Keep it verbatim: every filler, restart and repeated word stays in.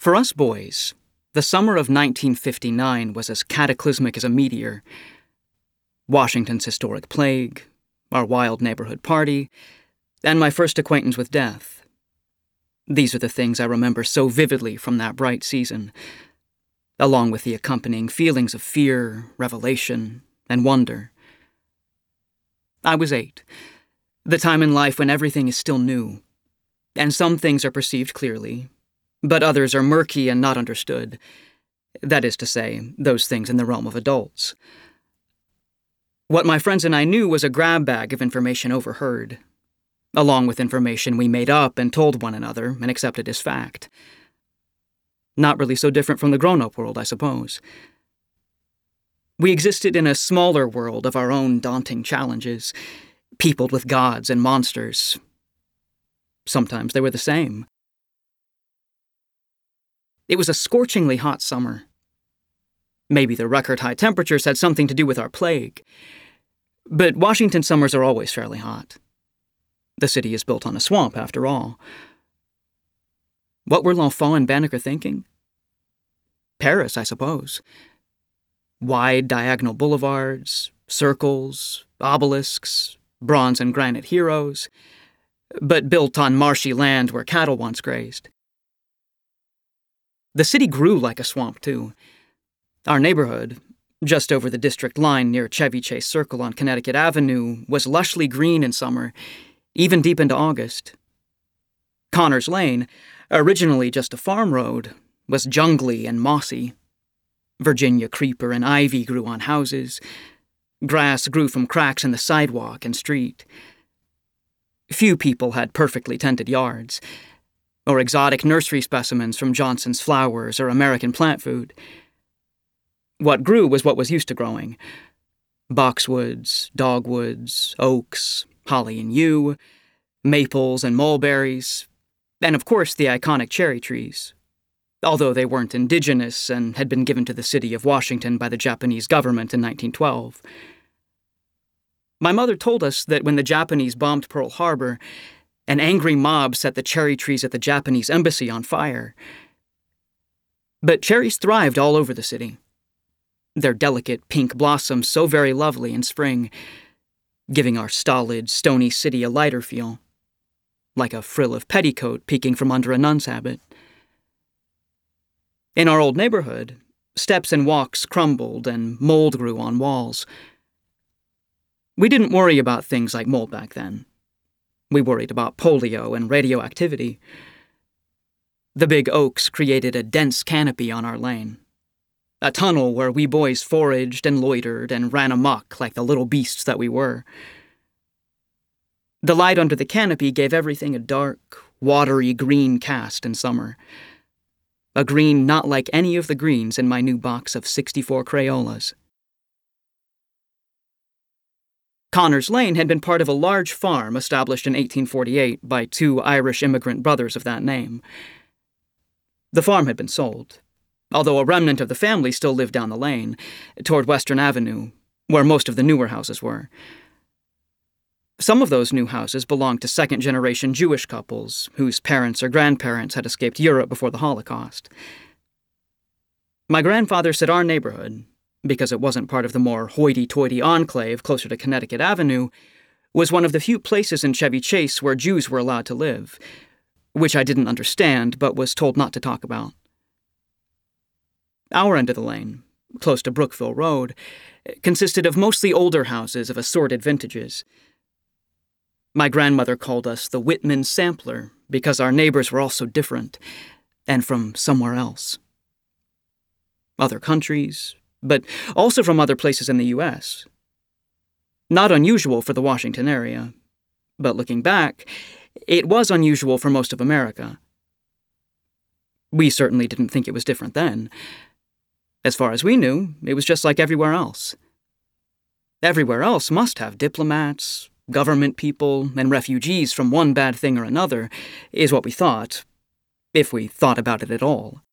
For us boys, the summer of nineteen fifty-nine was as cataclysmic as a meteor. Washington's historic plague, our wild neighborhood party, and my first acquaintance with death. These are the things I remember so vividly from that bright season, along with the accompanying feelings of fear, revelation, and wonder. I was eight, the time in life when everything is still new, and some things are perceived clearly, but others are murky and not understood. That is to say, those things in the realm of adults. What my friends and I knew was a grab bag of information overheard, along with information we made up and told one another and accepted as fact. Not really so different from the grown-up world, I suppose. We existed in a smaller world of our own daunting challenges, peopled with gods and monsters. Sometimes they were the same. It was a scorchingly hot summer. Maybe the record-high temperatures had something to do with our plague. But Washington summers are always fairly hot. The city is built on a swamp, after all. What were L'Enfant and Banneker thinking? Paris, I suppose. Wide diagonal boulevards, circles, obelisks, bronze and granite heroes, but built on marshy land where cattle once grazed. The city grew like a swamp, too. Our neighborhood, just over the district line near Chevy Chase Circle on Connecticut Avenue, was lushly green in summer, even deep into August. Connors Lane, originally just a farm road, was jungly and mossy. Virginia creeper and ivy grew on houses. Grass grew from cracks in the sidewalk and street. Few people had perfectly tended yards, or exotic nursery specimens from Johnson's Flowers or American Plant Food. What grew was what was used to growing. Boxwoods, dogwoods, oaks, holly and yew, maples and mulberries, and of course the iconic cherry trees, although they weren't indigenous and had been given to the city of Washington by the Japanese government in nineteen twelve. My mother told us that when the Japanese bombed Pearl Harbor, an angry mob set the cherry trees at the Japanese embassy on fire. But cherries thrived all over the city, their delicate pink blossoms so very lovely in spring, giving our stolid, stony city a lighter feel, like a frill of petticoat peeking from under a nun's habit. In our old neighborhood, steps and walks crumbled and mold grew on walls. We didn't worry about things like mold back then. We worried about polio and radioactivity. The big oaks created a dense canopy on our lane, a tunnel where we boys foraged and loitered and ran amok like the little beasts that we were. The light under the canopy gave everything a dark, watery green cast in summer. A green not like any of the greens in my new box of sixty-four Crayolas. Connors Lane had been part of a large farm established in eighteen forty-eight by two Irish immigrant brothers of that name. The farm had been sold, although a remnant of the family still lived down the lane, toward Western Avenue, where most of the newer houses were. Some of those new houses belonged to second-generation Jewish couples whose parents or grandparents had escaped Europe before the Holocaust. My grandfather said our neighborhood, because it wasn't part of the more hoity-toity enclave closer to Connecticut Avenue, was one of the few places in Chevy Chase where Jews were allowed to live, which I didn't understand but was told not to talk about. Our end of the lane, close to Brookville Road, consisted of mostly older houses of assorted vintages. My grandmother called us the Whitman Sampler because our neighbors were all so different, and from somewhere else. Other countries, but also from other places in the U S. Not unusual for the Washington area, but looking back, it was unusual for most of America. We certainly didn't think it was different then. As far as we knew, it was just like everywhere else. Everywhere else must have diplomats, government people, and refugees from one bad thing or another, is what we thought, if we thought about it at all.